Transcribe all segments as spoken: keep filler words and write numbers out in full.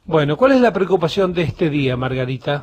Bueno, ¿cuál es la preocupación de este día, Margarita?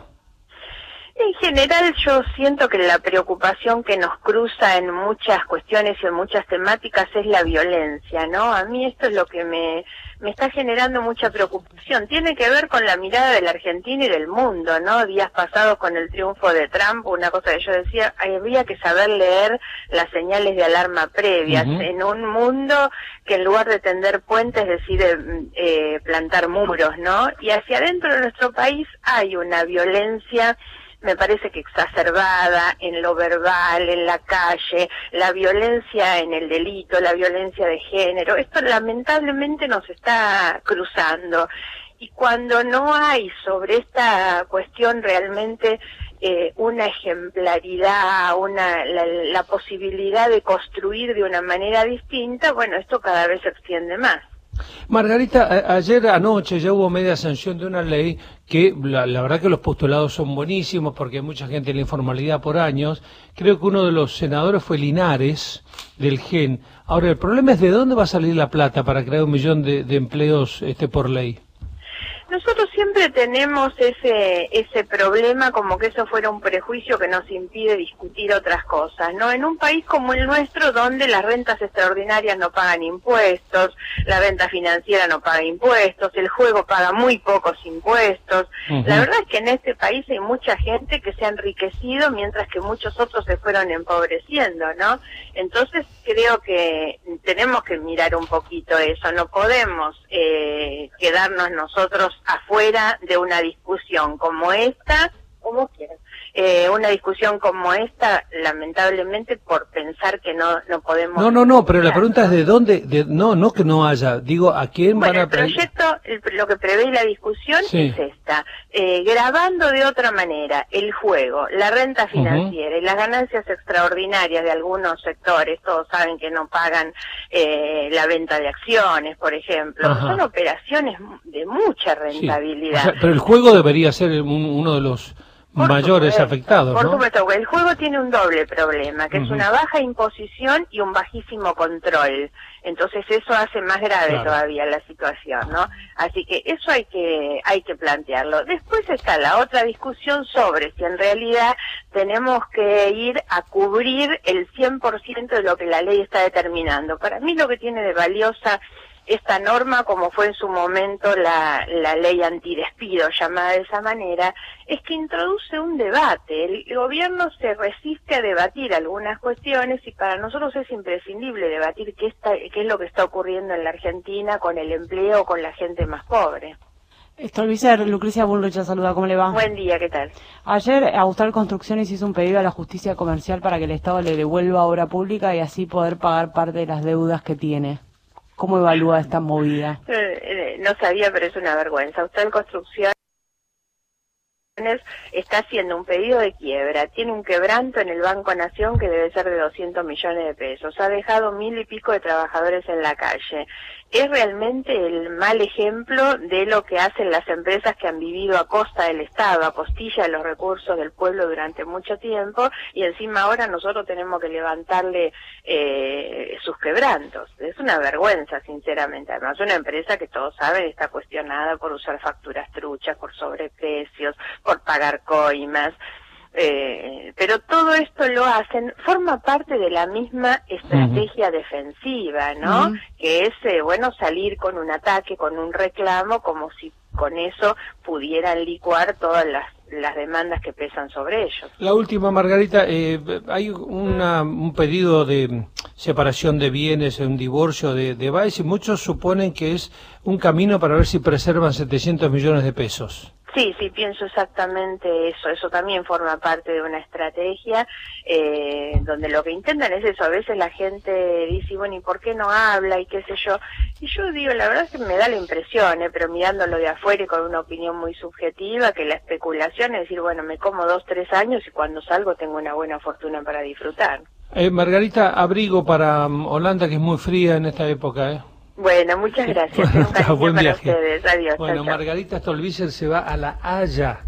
En general yo siento que la preocupación que nos cruza en muchas cuestiones y en muchas temáticas es la violencia, ¿no? A mí esto es lo que me, me está generando mucha preocupación. Tiene que ver con la mirada de la Argentina y del mundo, ¿no? Días pasados con el triunfo de Trump, una cosa que yo decía, había que saber leer las señales de alarma previas uh-huh. en un mundo que en lugar de tender puentes decide eh, plantar muros, ¿no? Y hacia adentro de nuestro país hay una violencia, me parece que exacerbada en lo verbal, en la calle, la violencia en el delito, la violencia de género. Esto lamentablemente nos está cruzando. Y cuando no hay sobre esta cuestión realmente eh, una ejemplaridad, una la, la posibilidad de construir de una manera distinta, bueno, esto cada vez se extiende más. Margarita, a, ayer anoche ya hubo media sanción de una ley que la, la verdad que los postulados son buenísimos porque hay mucha gente en la informalidad por años. Creo que uno de los senadores fue Linares, del G E N. Ahora, el problema es de dónde va a salir la plata para crear un millón de, de empleos este por ley. Nosotros siempre tenemos ese ese problema como que eso fuera un prejuicio que nos impide discutir otras cosas, ¿no? En un país como el nuestro, donde las rentas extraordinarias no pagan impuestos, la venta financiera no paga impuestos, el juego paga muy pocos impuestos. Uh-huh. La verdad es que en este país hay mucha gente que se ha enriquecido mientras que muchos otros se fueron empobreciendo, ¿no? Entonces creo que tenemos que mirar un poquito eso, no podemos eh, quedarnos nosotros afuera de una discusión como esta, como quieras, eh, una discusión como esta, lamentablemente por pensar que no no podemos... No, no, no, pero la pregunta es de dónde, de, no, no que no haya, digo, ¿a quién bueno, van a...? El proyecto, el, lo que prevé la discusión sí. es esta, eh, grabando de otra manera el juego, la renta financiera uh-huh. y las ganancias extraordinarias de algunos sectores, todos saben que no pagan eh, la venta de acciones, por ejemplo, uh-huh. son operaciones de mucha rentabilidad. Sí. O sea, pero el juego debería ser un, uno de los... Por mayores supuesto, afectados, por ¿no? Por supuesto, el juego tiene un doble problema, que uh-huh. es una baja imposición y un bajísimo control. Entonces eso hace más grave claro. todavía la situación, ¿no? Así que eso hay que hay que plantearlo. Después está la otra discusión sobre si en realidad tenemos que ir a cubrir el cien por ciento de lo que la ley está determinando. Para mí lo que tiene de valiosa esta norma, como fue en su momento la, la ley antidespido, llamada de esa manera, es que introduce un debate. El, el gobierno se resiste a debatir algunas cuestiones y para nosotros es imprescindible debatir qué, está, qué es lo que está ocurriendo en la Argentina con el empleo, con la gente más pobre. Stolbizer, Lucrecia Bullrich, saluda, ¿cómo le va? Buen día, ¿qué tal? Ayer Austral Construcciones hizo un pedido a la justicia comercial para que el Estado le devuelva obra pública y así poder pagar parte de las deudas que tiene. ¿Cómo evalúa esta movida? Eh, no sabía, pero es una vergüenza. Austral Construcciones está haciendo un pedido de quiebra, tiene un quebranto en el Banco Nación que debe ser de doscientos millones de pesos, ha dejado mil y pico de trabajadores en la calle. Es realmente el mal ejemplo de lo que hacen las empresas que han vivido a costa del Estado, a costilla de los recursos del pueblo durante mucho tiempo, y encima ahora nosotros tenemos que levantarle eh, sus quebrantos. Es una vergüenza, sinceramente. Además, una empresa que todos saben está cuestionada por usar facturas truchas, por sobreprecios, por pagar coimas. Eh, pero todo esto lo hacen, forma parte de la misma estrategia uh-huh. defensiva, ¿no? Uh-huh. Que es, eh, bueno, salir con un ataque, con un reclamo, como si con eso pudieran licuar todas las, las demandas que pesan sobre ellos. La última, Margarita, eh, hay una, un pedido de separación de bienes, un divorcio de, de Baez, y muchos suponen que es un camino para ver si preservan setecientos millones de pesos. Sí, sí, pienso exactamente eso. Eso también forma parte de una estrategia eh, donde lo que intentan es eso. A veces la gente dice, bueno, ¿y por qué no habla? Y qué sé yo. Y yo digo, la verdad es que me da la impresión, eh, pero mirándolo de afuera y con una opinión muy subjetiva, que la especulación es decir, bueno, me como dos, tres años y cuando salgo tengo una buena fortuna para disfrutar. Eh, Margarita, abrigo para um, Holanda, que es muy fría en esta época, ¿eh? Bueno, muchas gracias. Bueno, un cariño buen para viaje. ustedes. Adiós. Bueno, chao, chao. Margarita Stolbizer se va a La Haya.